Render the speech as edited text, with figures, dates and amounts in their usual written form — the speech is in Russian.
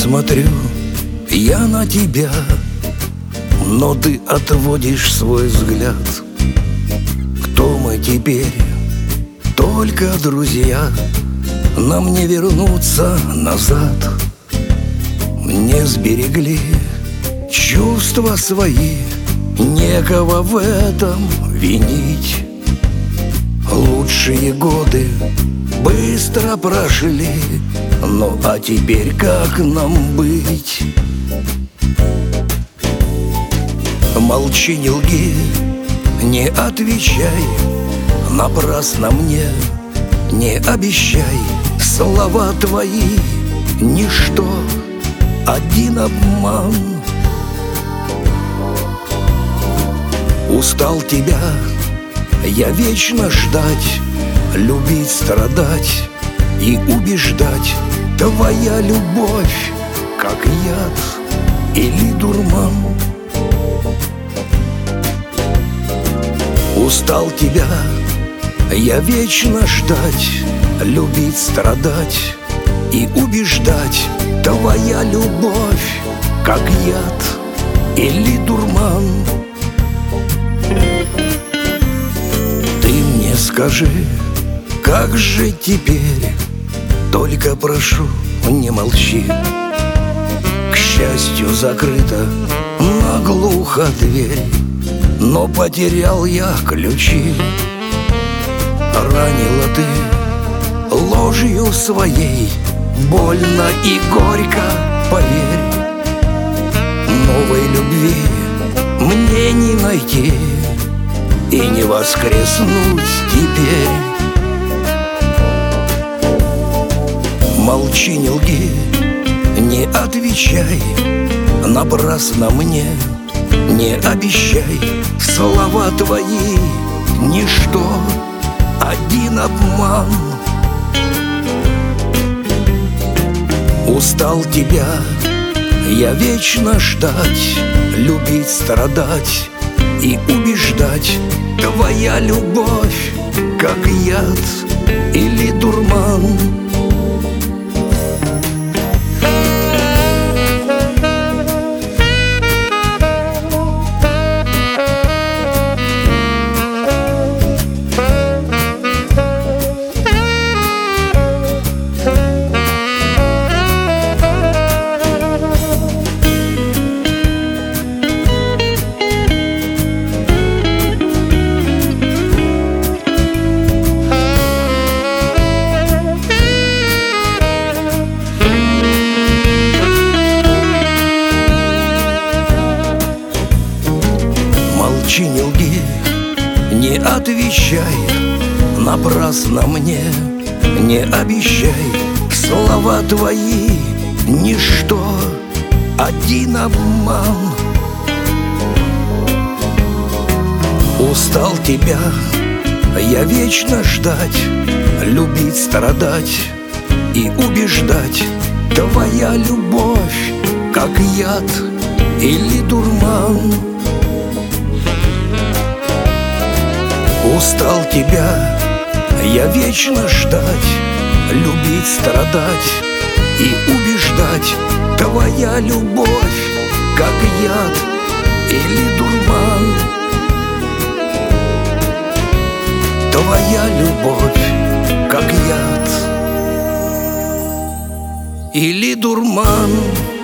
Смотрю я на тебя, но ты отводишь свой взгляд. Кто мы теперь? Только друзья. Нам не вернуться назад. Не сберегли чувства свои, некого в этом винить. Лучшие годы быстро прошли, ну а теперь как нам быть? Молчи, не лги, не отвечай напрасно мне, не обещай. Слова твои — ничто, один обман. Устал тебя я вечно ждать, любить, страдать и убеждать. Твоя любовь, как яд или дурман. Устал тебя я вечно ждать, любить, страдать и убеждать. Твоя любовь, как яд или дурман. Ты мне скажи, как же теперь? Только прошу, не молчи. К счастью, закрыта наглухо дверь, но потерял я ключи. Ранила ты ложью своей, больно и горько, поверь. Новой любви мне не найти и не воскреснуть теперь. Молчи, не лги, не отвечай напрасно мне, не обещай. Слова твои — ничто, один обман. Устал тебя я вечно ждать, любить, страдать и убеждать. Твоя любовь, как яд или дурман. Молчи, не лги, не отвечай напрасно мне, не обещай. Слова твои — ничто, один обман. Устал тебя я вечно ждать, любить, страдать и убеждать. Твоя любовь, как яд или дурман. Устал тебя я вечно ждать, любить, страдать и убеждать. Твоя любовь, как яд или дурман. Твоя любовь, как яд или дурман.